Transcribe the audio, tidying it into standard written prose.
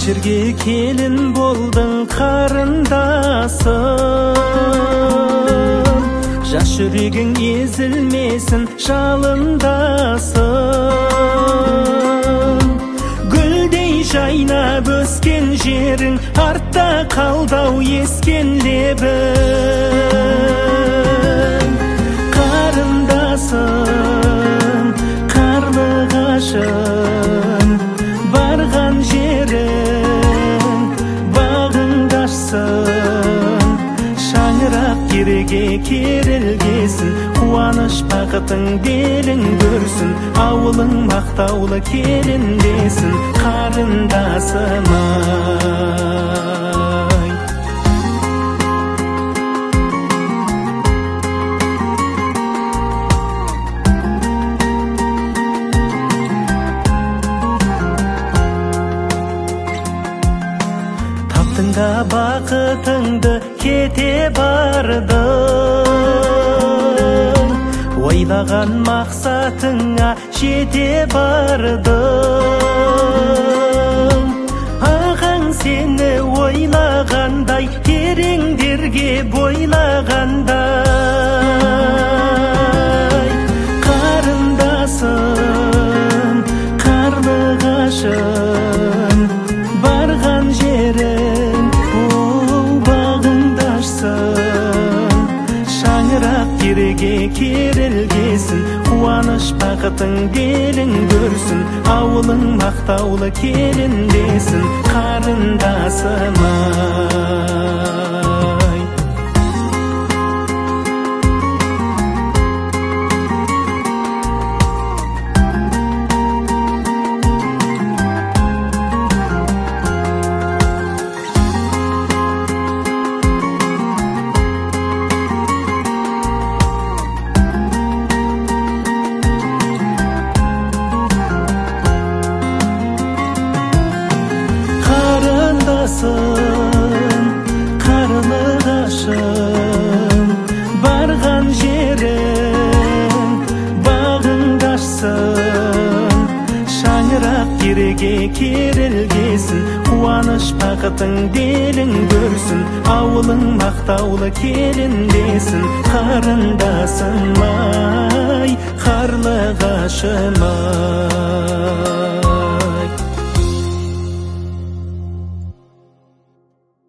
жерге келін болдың қарындасым, жас жүрегің езілмесін жалындасым. Гүлдей жайнап өскен жерің, артта қалдау ескен лебің. Қарындасым, қарлығашым, барған жерің бағыңды ашсын. Шаңырақ кереге керілгесін, қуаныш бақытың белің көрсін. Ауылың мақтаулы келіндесін, қарындасым ай. Таптың да бақытыңды кете бардың, ойлаған мақсатыңа жете бардың. Ағаң сені ойлағандай, тереңдерге бойлағандай. Қарындасым, қарлығашым, барған жерің бағыңды ашсын. Шаңырақ кереге керілгесін, қуаныш бақытың белің көрсін. Ауылың мақтаулы келіндесін, қарындасым ай. Қарлығашым, барған жерің бағыңды ашсын. Шаңырақ кереге керілгесін, қуаныш бақытың белің көрсін. Ауылың мақтаулы келіндесін, қарындасым ай, қарлығашым ай.